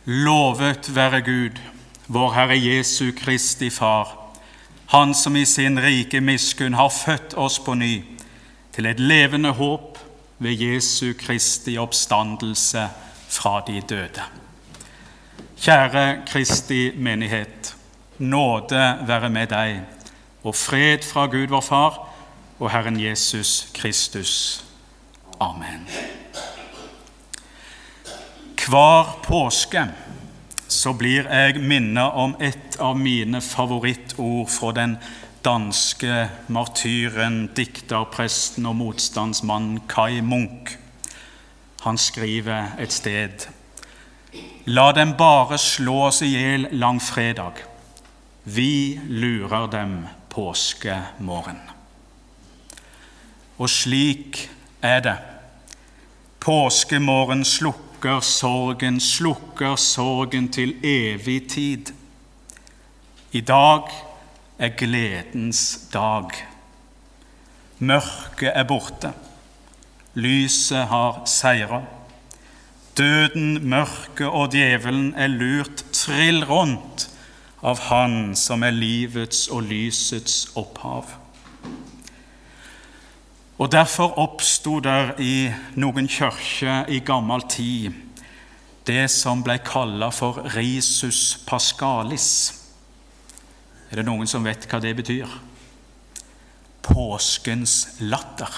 Lovet være Gud, vår Herre Jesu Kristi Far, Han som i sin rike miskunn har født oss på ny til et levende håp ved Jesu Kristi oppstandelse fra de døde. Kjære Kristi menighet, nåde være med deg, og fred fra Gud vår Far og Herren Jesus Kristus. Amen. Hver påske så blir jeg minnet om et av mine favorittord fra den danske martyren, dikterpresten og motstandsmannen Kaj Munk. Han skriver et sted: La dem bare slå oss ihjel langfredag. Vi lurer dem påskemorgen. Og slik er det. Påskemorgen slukker sorgen til evig tid. I dag er gledens dag. Mørket er borte. Lyset har seiret. Døden, mørket og djevelen er lurt trill rundt av Han som er livets og lysets opphav. Og derfor oppstod der i noen kirker i gammel tid det som ble kallet for risus pascalis. Er det noen som vet hva det betyr? Påskens latter.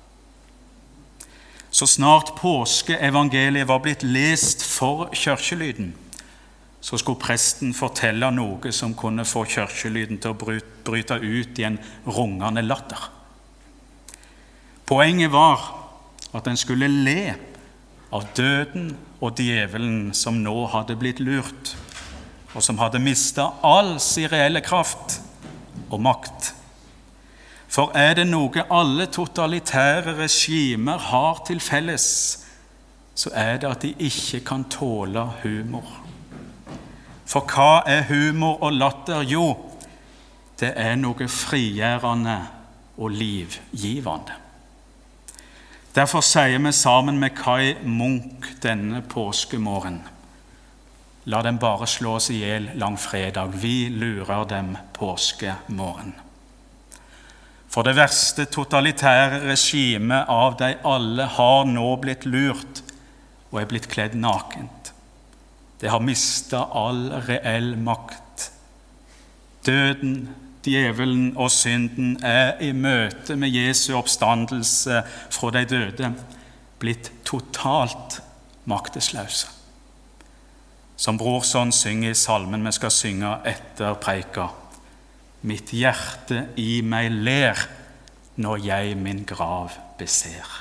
Så snart påskeevangeliet var blitt lest for kirkelyden, så skulle presten fortelle noe som kunne få kirkelyden til å bryte ut i en rungende latter. Poenget var at en skulle le av døden og djevelen som nå hadde blitt lurt, og som hadde mistet all sin reelle kraft og makt. For er det noe alle totalitære regimer har til felles, så er det at de ikke kan tåle humor. For hva er humor og latter? Jo, det er noe frigjørende og livgivende. Derfor sier vi sammen med Kaj Munk denne påskemorgen: La dem bare slå oss ihjel langfredag, vi lurer dem påskemorgen. For det verste totalitære regimet av de alle har nå blitt lurt og er blitt kledd nakent. Det har mistet all reell makt. Døden, djevelen og synden er i møte med Jesu oppstandelse fra de døde blitt totalt maktesløse. Som Brorson synger i salmen vi skal synge etter preika: Mitt hjerte i meg ler når jeg min grav beser.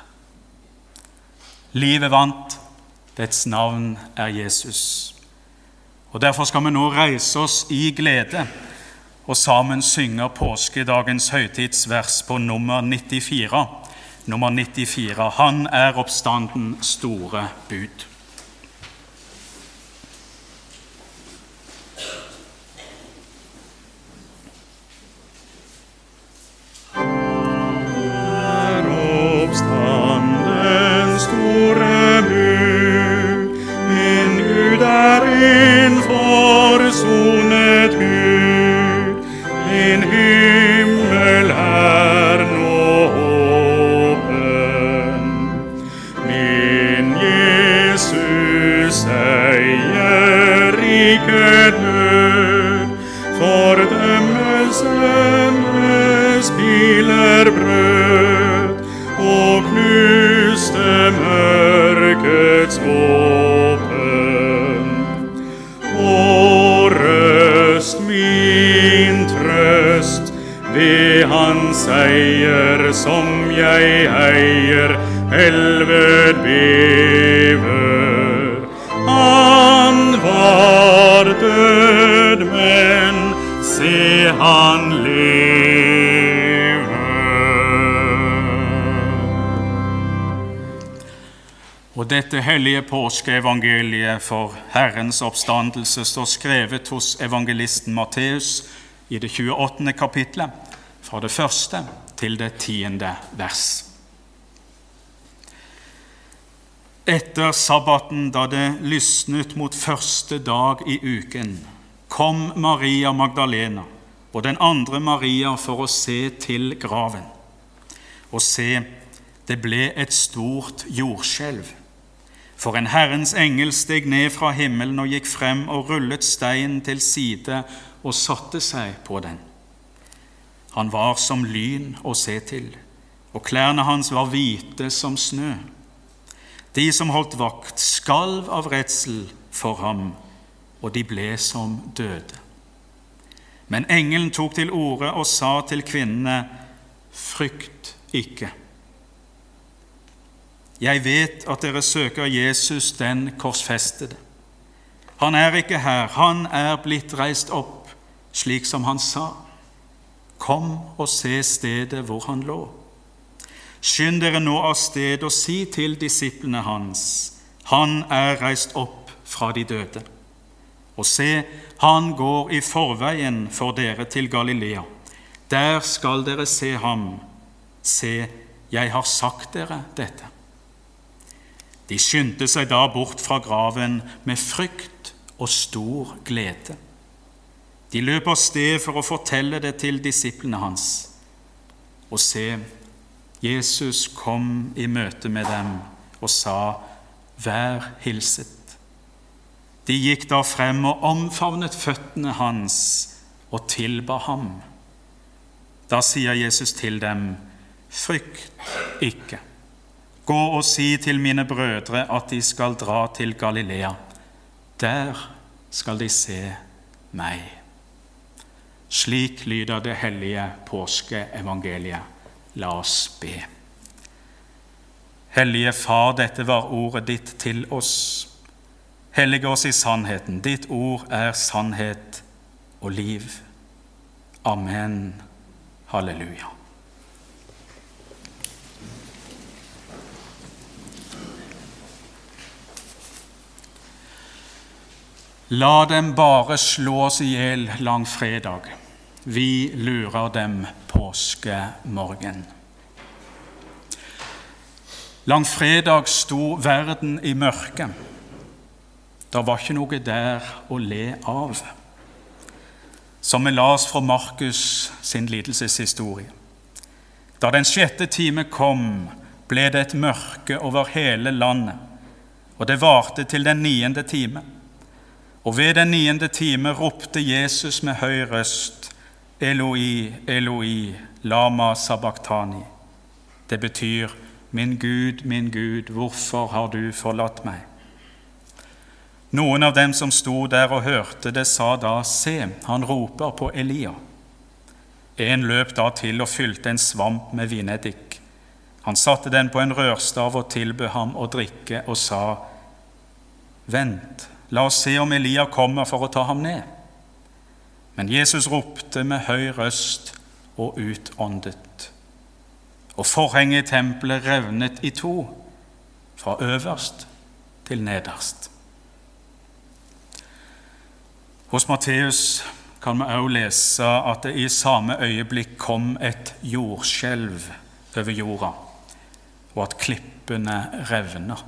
Livet vant, dets navn er Jesus. Og derfor skal vi nå reise oss i glede og sammen synger påskedagens høytidsvers på nummer 94. Nummer 94. Han er oppstanden store bud. Er oppstanden store bud, min Gud er en forsonet Gud. Min himmel er nå åpen, min Jesus eier ikke død, fordømmelsene spiler brød, og knuste mørkets våpen. Og røst min trøst ved hans eier, som jeg eier, helvete bever. Han var død, men se han lever. Og dette hellige påskeevangeliet for Herrens oppstandelse står skrevet hos evangelisten Matteus i det 28. kapitlet, fra det 1. til det 10. vers. Etter sabbaten, da det lysnet mot første dag i uken, kom Maria Magdalena og den andre Maria for å se til graven. Og se, det ble et stort jordskjelv. For en Herrens engel steg ned fra himmelen og gikk frem og rullet steinen til side og satte seg på den. Han var som lyn å se til, og klærne hans var hvite som snø. De som holdt vakt skalv av redsel for ham, og de ble som døde. Men engelen tok til orde og sa til kvinnene, «Frykt ikke. Jeg vet at dere søker Jesus, den korsfestede. Han er ikke her, han er blitt reist opp, slik som han sa. Kom og se stedet hvor han lå. Skynd dere nå av sted og si til disiplene hans, han er reist opp fra de døde. Og se, han går i forveien for dere til Galilea. Der skal dere se ham. Se, jeg har sagt dere dette. De skyndte seg da bort fra graven med frykt og stor glede. De løp av sted for å fortelle det til disiplene hans. Og se, Jesus kom i møte med dem og sa, «Vær hilset». De gikk da frem og omfavnet føttene hans og tilba ham. Da sier Jesus til dem, «Frykt ikke. Gå og si til mine brødre at de skal dra til Galilea. Der skal de se meg.» Slik lyder det hellige påskeevangeliet. La oss be. Hellige Far, dette var ordet ditt til oss. Hellige oss i sannheten. Ditt ord er sannhet og liv. Amen. Halleluja. La dem bare slå oss i hjel langfredag. Vi lurer dem påskemorgen. Langfredag sto verden i mørke. Det var ikke noe der å le av. Som vi las fra Markus sin lidelseshistorie. Da den 6. time kom, ble det et mørke over hele landet, og det varte til den 9. time. Og ved den 9. time ropte Jesus med høy røst, Eloi, Eloi, lama sabachthani. Det betyr, min Gud, hvorfor har du forlatt meg? Noen av dem som sto der og hørte det, sa da, se, han roper på Elia. En løp da til og fylte en svamp med vineddik. Han satte den på en rørstav og tilbød ham å drikke og sa, vent, la oss se om Elia kommer for å ta ham ned. Men Jesus ropte med høy røst og utåndet. Og forhenget i tempelet revnet i to, fra øverst til nederst. Hos Matteus kan vi også lese at det i samme øyeblikk kom et jordskjelv over jorda, og at klippene revner.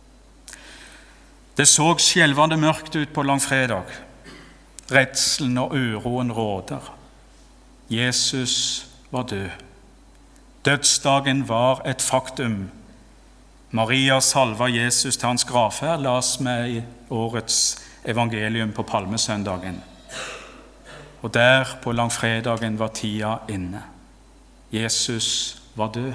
Det så skjelvende mørkt ut på langfredag. Redselen og uroen råder. Jesus var død. Dødsdagen var et faktum. Maria salva Jesus til hans gravferd, las med i årets evangelium på Palmesøndagen. Og der på langfredagen var tida inne. Jesus var død.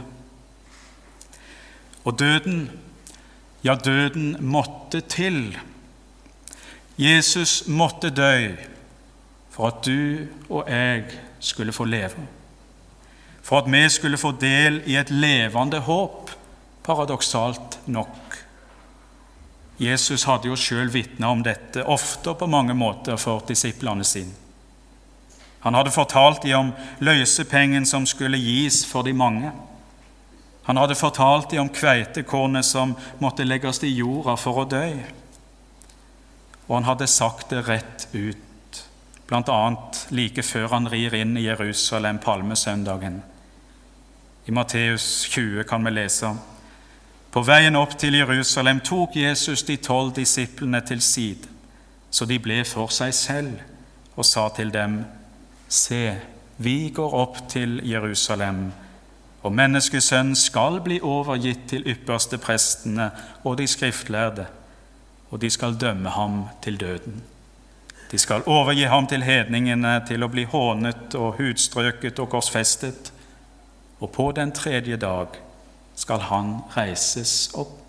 Og døden, ja, døden måtte til. Jesus måtte dø for at du og jeg skulle få leve. For at vi skulle få del i et levende håp, paradoksalt nok. Jesus hadde jo selv vitnet om dette, ofte og på mange måter for disiplene sine. Han hadde fortalt dem om løsepengen som skulle gis for de mange. Han hadde fortalt dem om kveitekornet som måtte legges i jorda for å dø. Og han hadde sagt det rett ut, blant annet like før han rir inn i Jerusalem palmesøndagen. I Matteus 20 kan vi lese, På veien opp til Jerusalem tok Jesus de 12 disiplene til side, så de ble for seg selv, og sa til dem: Se, vi går opp til Jerusalem, og menneskesønnen skal bli overgitt til ypperste prestene og de skriftlærde, og de skal dømme ham til døden. De skal overgi ham til hedningene, til å bli hånet og hudstrøket og korsfestet, og på den 3. dag skal han reises opp.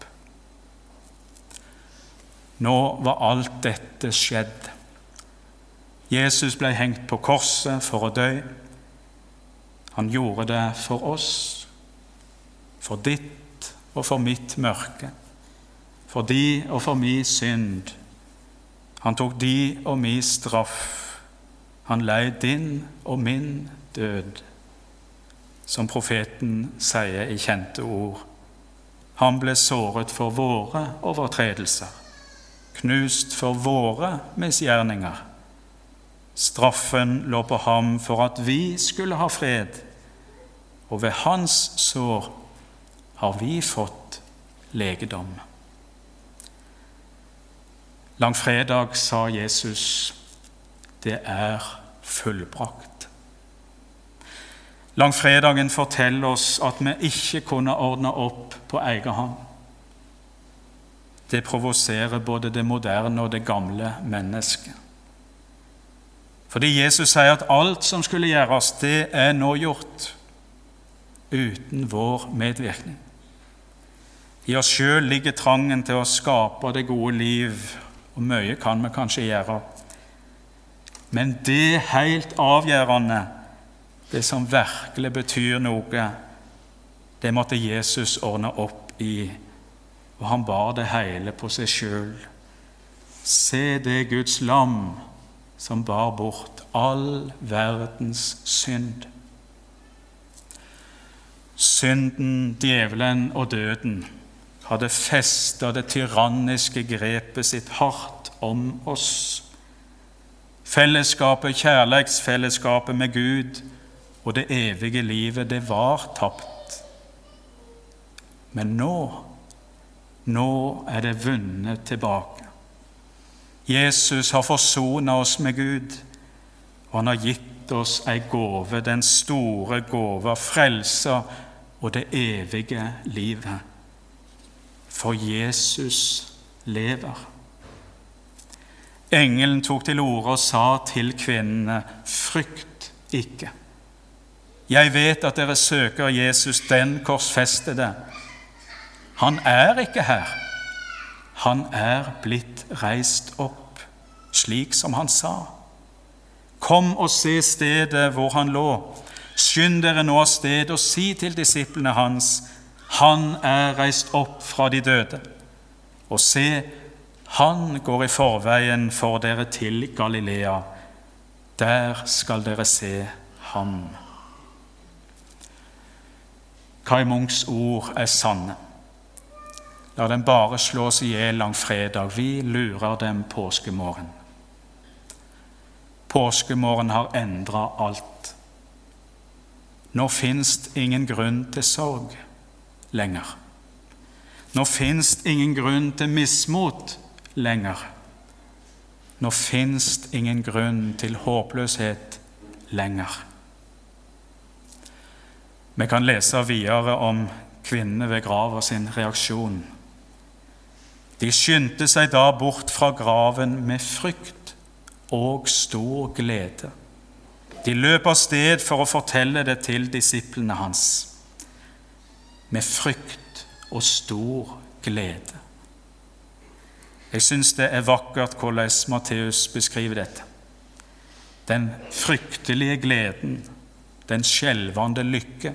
Nå var alt dette skjedd. Jesus ble hengt på korset for å dø. Han gjorde det for oss, for ditt og for mitt mørke, for de og for min synd. Han tok de og min straff. Han lei din og min død. Som profeten sier i kjente ord: Han ble såret for våre overtredelser, knust for våre misgjerninger. Straffen lå på ham for at vi skulle ha fred, og ved hans sår har vi fått legedom. Langfredag sa Jesus: Det er fullbrakt. Langfredagen forteller oss at vi ikke kunne ordne opp på egen hånd. Det provoserer både det moderne og det gamle mennesket. Fordi Jesus sier at alt som skulle gjøres, det er nå gjort, uten vår medvirkning. I oss selv ligger trangen til å skape det gode liv, og mye kan vi kanskje gjøre. Men det helt avgjørende, det som virkelig betyr noe, det måtte Jesus ordne opp i, og han bar det hele på seg selv. Se det Guds lam som bar bort all verdens synd. Synden, djevelen og døden hadde festet det tyranniske grepet sitt hardt om oss. Fellesskapet, kjærlighetsfellesskapet med Gud og det evige livet, det var tapt. Men nå er det vunnet tilbake. Jesus har forsonet oss med Gud, og han har gitt oss en gåve, den store gåve av frelse og det evige livet. For Jesus lever. Engelen tok til orde og sa til kvinnene: Frykt ikke. Jeg vet at dere søker Jesus, den korsfestede. Han er ikke her. Han er blitt reist opp, slik som han sa. Kom og se stedet hvor han lå. Skynd dere nå av sted og si til disiplene hans: Han er reist opp fra de døde. Og se, han går i forveien for dere til Galilea. Der skal dere se ham. Kai Munks ord er sanne. La dem bare slås i hjel langfredag. Vi lurer dem påskemorgen. Påskemorgen har endret alt. Nå finnes ingen grunn til sorg lenger. Nå finnes ingen grunn til mismot lenger. Nå finnes ingen grunn til håpløshet lenger. Vi kan lese videre om kvinnene ved grava sin reaksjon. De skyndte seg da bort fra graven med frykt og stor glede. De løp av sted for å fortelle det til disiplene hans. Med frykt og stor glede. Jeg synes det er vakkert hvordan Matteus beskriver dette. Den fryktelige gleden, den skjelvende lykke.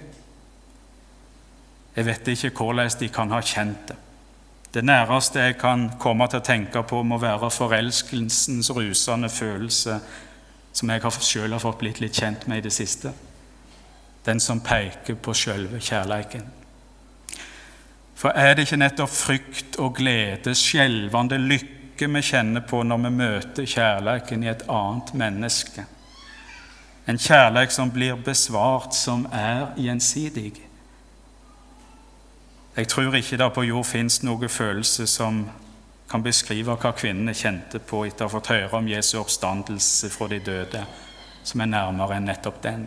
Jeg vet ikke hvordan de kan ha kjent det. Det næreste jeg kan komme til å tenke på må være forelskelsens rusende følelse, som jeg selv har fått blitt litt kjent med i det siste. Den som peker på selve kjærleiken. For er det ikke nettopp frykt og glede, skjelvende lykke vi kjenner på når vi møter kjærleiken i et annet menneske? En kjærleik som blir besvart, som er gjensidig. Jeg tror ikke det på jord finnes noen følelse som kan beskrive hva kvinnene kjente på etter å ha fått høre om Jesu oppstandelse fra de døde, som nærmere enn nettopp den.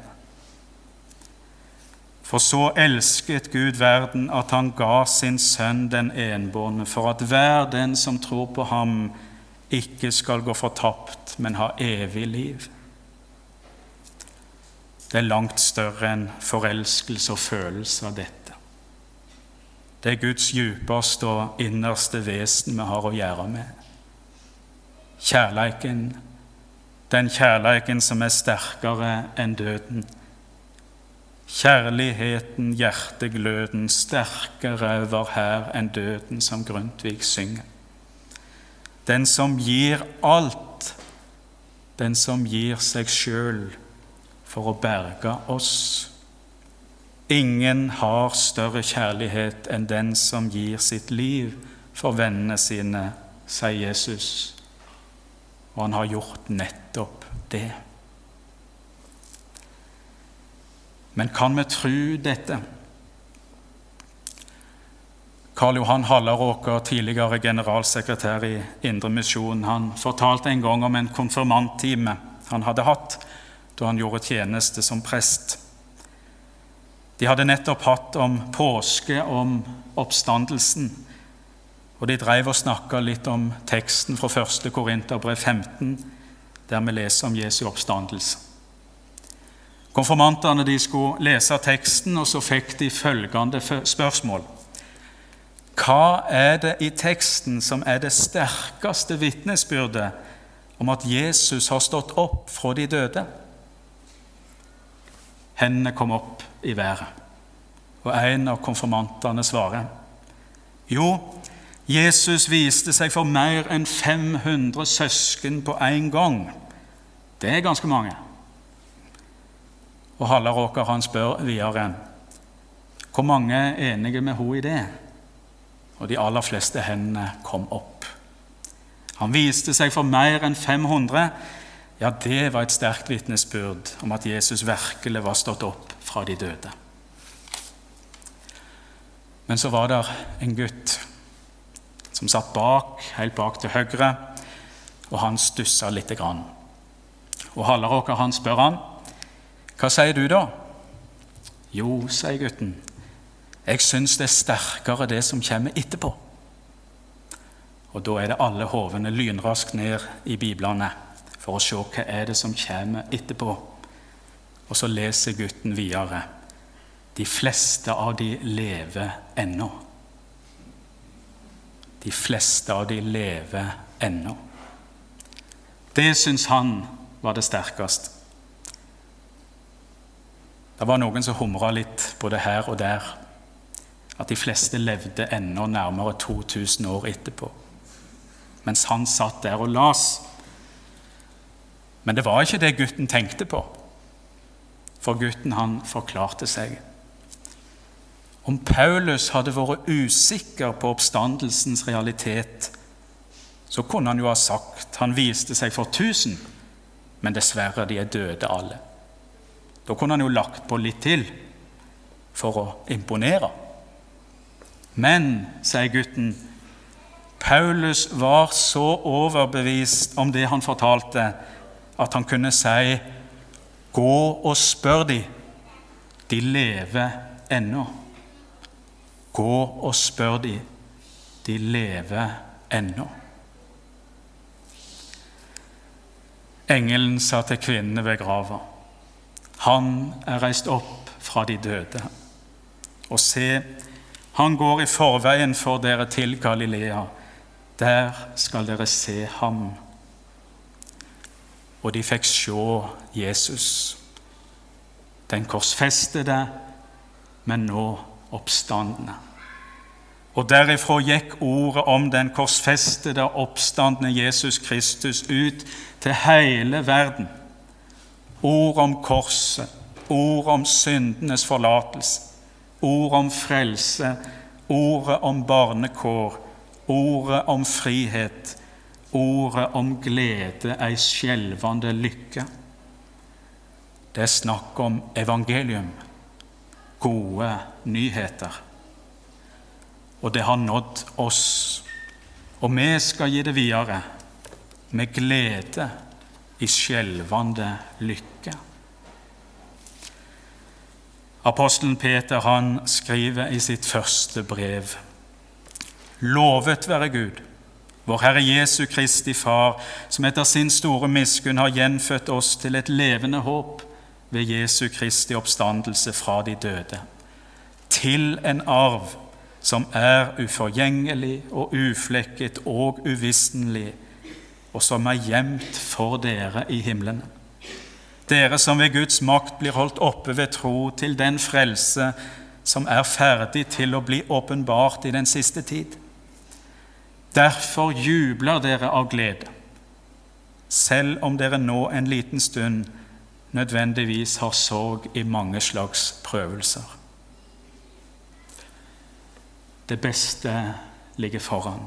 For så elsket Gud verden at han ga sin sønn den enbårne, for at hver den som tror på ham ikke skal gå fortapt, men ha evig liv. Det er langt større enn forelskelse og følelse av dette. Det er Guds djupeste og innerste vesen vi har å gjøre med. Kjærleiken, den kjærleiken som er sterkere enn døden. Kjærligheten, hjertegløden, sterkere var her enn døden, som Grundtvig synger. Den som gir alt, den som gir seg selv for å berge oss. Ingen har større kjærlighet enn den som gir sitt liv for vennene sine, sier Jesus. Og han har gjort nettopp det. Men kan vi tro dette? Karl Johan Halleråker, tidligere generalsekretær i Indre Misjon, han fortalte en gang om en konfirmanttime han hadde hatt da han gjorde tjeneste som prest. De hadde nettopp hatt om påske, om oppstandelsen, og de drev og snakket litt om teksten fra 1. Korinterbrev 15, der vi leser om Jesu oppstandelse. Konfirmantene de skulle lese teksten, og så fikk de følgende spørsmål. Hva er det i teksten som er det sterkeste vitnesbyrdet om at Jesus har stått opp fra de døde? Hendene kom opp i været, og en av konfirmantene svarer, jo, Jesus viste seg for mer enn 500 søsken på en gang. Det er ganske mange. Og Halleråker han spør videre, hvor mange er enige med henne i det? Og de aller fleste hendene kom opp. Han viste seg for mer enn 500. Ja, det var et sterkt vitnesbyrd om at Jesus virkelig var stått opp fra de døde. Men så var det en gutt som satt bak, helt bak til høyre, og han stusset litt grann. Og Halleråker han spør han, hva sier du da? Jo, sier gutten, jeg synes det er sterkere det som kommer etterpå. Og da er det alle hovene lynraskt ned i Biblene for å se hva er det som kommer etterpå. Og så leser gutten videre. De fleste av de lever ennå. De fleste av de lever ennå. Det synes han var det sterkeste. Det var noen som humret litt både her og der, at de fleste levde ennå nærmere 2000 år etterpå, mens han satt der og las. Men det var ikke det gutten tenkte på, for gutten han forklarte seg. Om Paulus hadde vært usikker på oppstandelsens realitet, så kunne han jo ha sagt, han viste seg for 1000, men dessverre de er døde alle. Da kunne han jo lagt på litt til for å imponere. Men, sier gutten, Paulus var så overbevist om det han fortalte, at han kunne si, gå og spør de lever ennå. Gå og spør de lever ennå. Engelen sa til kvinnene ved grava, han er reist opp fra de døde. Og se, han går i forveien for dere til Galilea. Der skal dere se ham. Og de fikk se Jesus, den korsfestede, men nå oppstandende. Og derifra gikk ordet om den korsfestede og oppstandende Jesus Kristus ut til hele verden. Ord om korset, ord om syndenes forlatelse, ord om frelse, ordet om barnekår, ordet om frihet, ordet om glede, ei skjelvende lykke. Det er snakk om evangelium, gode nyheter. og det har nådd oss. Og vi skal gi det videre med glede i skjelvende lykke. Apostelen Peter, han skriver i sitt første brev: Lovet være Gud, vår Herre Jesu Kristi Far, som etter sin store miskunn har gjenfødt oss til et levende håp ved Jesu Kristi oppstandelse fra de døde, til en arv som er uforgjengelig og uflekket og uvisselig, og som er gjemt for dere i himmelen. Dere som ved Guds makt blir holdt oppe ved tro til den frelse som er ferdig til å bli åpenbart i den siste tid. Derfor jubler dere av glede, selv om dere nå en liten stund nødvendigvis har sorg i mange slags prøvelser. Det beste ligger foran.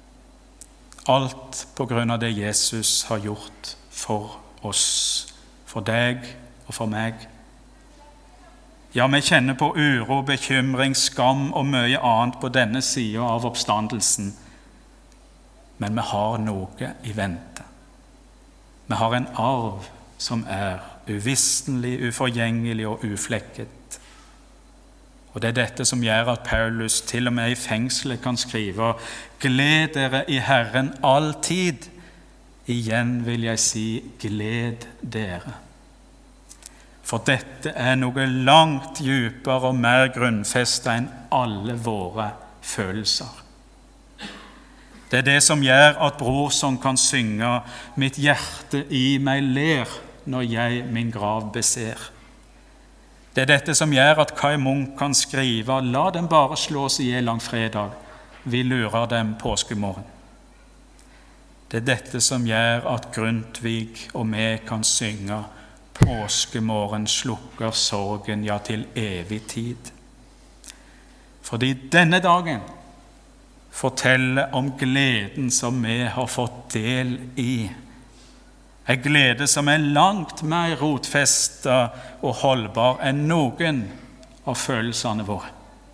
Alt på grunn av det Jesus har gjort for oss, for deg og for meg. Ja, vi kjenner på uro, bekymring, skam og mye annet på denne siden av oppstandelsen. Men vi har noe i vente. Vi har en arv som er uvisselig, uforgjengelig og uflekket. Og det er dette som gjør at Paulus til og med i fengselet kan skrive: Gled dere i Herren alltid. Igjen vil jeg si, gled dere. For dette er noe langt dypere og mer grunnfestet enn alle våre følelser. Det er det som gjør at Brorson kan synge: Mitt hjerte i meg ler når jeg min grav beser. Det er dette som gjør at Kai Munk kan skrive: La dem bare slås i hjel langfredag, vi lurer dem påskemorgen. Det er dette som gjør at Grundtvig og vi kan synge: Påskemorgen slukker sorgen, ja, til evig tid. Fordi denne dagen forteller om gleden som vi har fått del i. En glede som er langt mer rotfestet og holdbar enn noen av følelsene våre.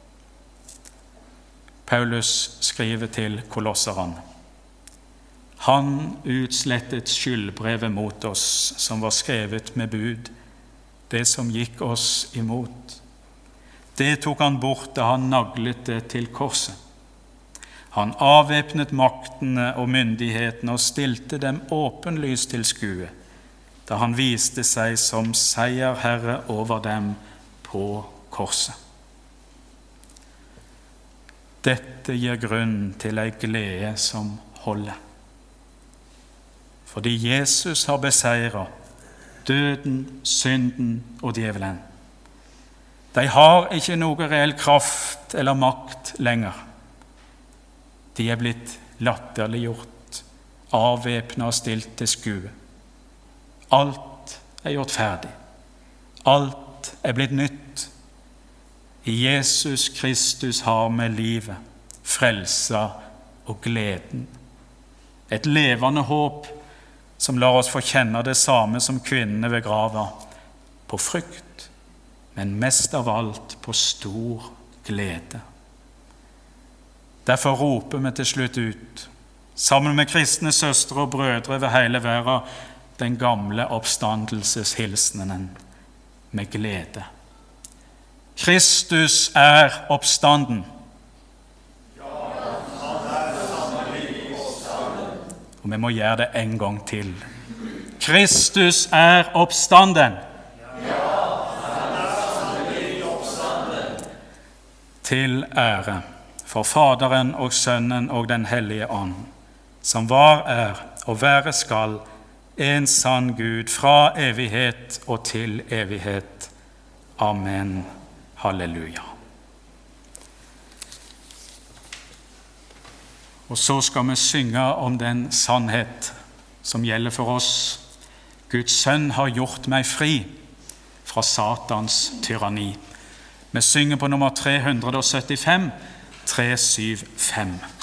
Paulus skriver til kolosserne: Han utslettet skyldbrevet mot oss som var skrevet med bud, det som gikk oss imot. Det tok han bort da han naglet det til korset. Han avvæpnet maktene og myndighetene og stilte dem åpenlyst til skue, da han viste seg som seierherre over dem på korset. Dette gir grunn til en glede som holder. Fordi Jesus har beseiret døden, synden og djevelen. De har ikke noe reell kraft eller makt lenger. De er blitt latterliggjort, avvæpnet og stilt til skue. Alt er gjort ferdig. Alt er blitt nytt. I Jesus Kristus har vi livet, frelsa og gleden. Et levende håp som lar oss få kjenne det samme som kvinnene ved grava, på frykt, men mest av alt på stor glede. Derfor roper vi til slutt ut, sammen med kristne søstre og brødre ved hele verden, den gamle oppstandelseshilsenen med glede. Kristus er oppstanden. Ja, han er sannelig oppstanden. Og vi må gjøre det en gang til. Kristus er oppstanden. Ja, han er sannelig oppstanden. Til ære for Faderen og Sønnen og den hellige ånd, som var, er og være skal, en sann Gud fra evighet og til evighet. Amen. Halleluja. Og så skal vi synge om den sannhet som gjelder for oss. Guds sønn har gjort meg fri fra Satans tyranni. Vi synger på nummer 375, 375.